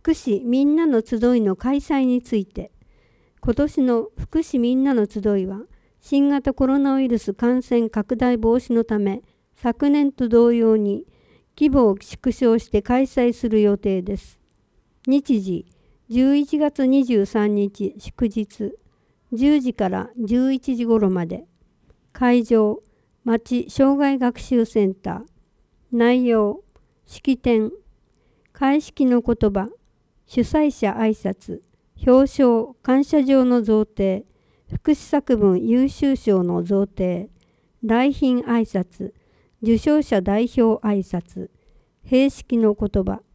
福祉みんなの集いの開催について、今年の福祉みんなの集いは、新型コロナウイルス感染拡大防止のため、昨年と同様に規模を縮小して開催する予定です。日時、11月23日祝日、10時から11時頃まで。会場、町障害学習センター。内容、式典、開式の言葉、主催者挨拶、表彰感謝状の贈呈、福祉作文優秀賞の贈呈、来賓挨拶、受賞者代表挨拶、閉式の言葉。